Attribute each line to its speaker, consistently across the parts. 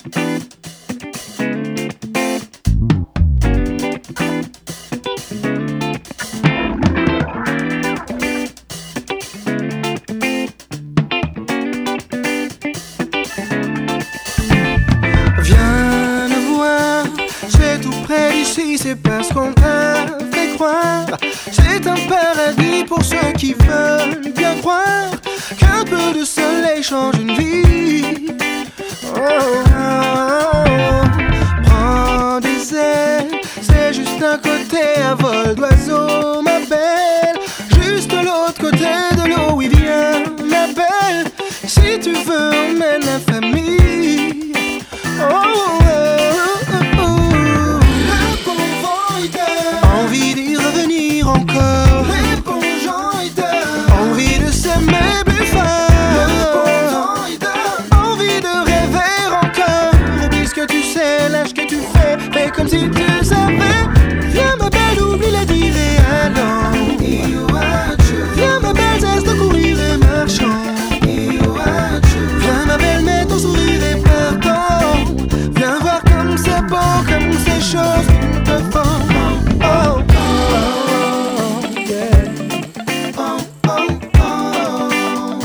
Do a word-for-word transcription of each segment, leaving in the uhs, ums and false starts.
Speaker 1: C'est parce qu'on t'a fait croire. C'est un paradis pour ceux qui veulent bien croire qu'un peu de soleil change une vie. Oh, oh, oh. Prends des ailes, c'est juste un côté à vol d'oiseau, ma belle. Juste de l'autre côté de l'eau, il vient, ma belle. Si tu veux, emmène la famille. Oh, oh, oh. Envie d'y revenir encore. Les bons gens y donnent. Envie de s'aimer plus fort. Le bon temps y donne. Envie de rêver encore. Oublie ce que tu sais, lâche ce que tu fais. Fais comme si tu savais. Viens ma belle, oublie la dire et allons. Viens ma belle, cesse de courir et marchons. Viens ma belle, mets ton sourire et partons. Viens voir comme c'est beau, comme ces choses qui te font. Oh, oh, oh, yeah. Oh, oh, oh.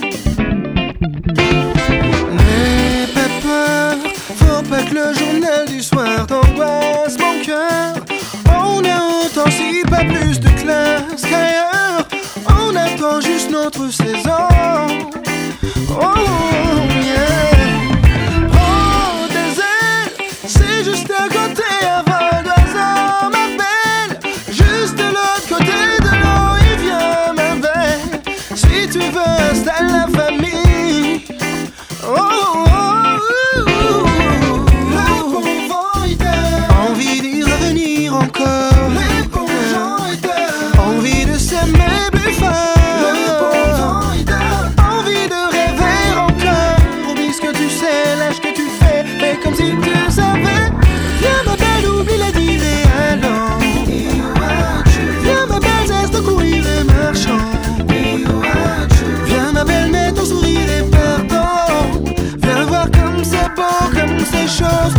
Speaker 1: N'aie pas peur, faut pas que le journal du soir t'angoisse mon cœur. On a autant si pas plus de classe qu'ailleurs. On attend juste notre saison. Oh, yeah. Prends tes ailes, c'est juste à côté à vol d'oiseau, ma belle. Juste de l'autre côté de l'eau, il vient, ma belle. Si tu veux, installe la famille. Oh, oh, oh, oh. Le bon vent y donne. Envie d'y revenir encore. Les bons gens y donnent. Envie de s'aimer plus fort. Le bon temps y donne. Envie de rêver encore. Oublie ce que tu sais, lâche ce que tu fais. Fais comme si tu savais. Viens ma belle, oublie la dire et allons. Viens ma belle, cesse de courir et marchons. Viens ma belle, mets ton sourire et partons. Viens voir comme c'est beau, comme ces choses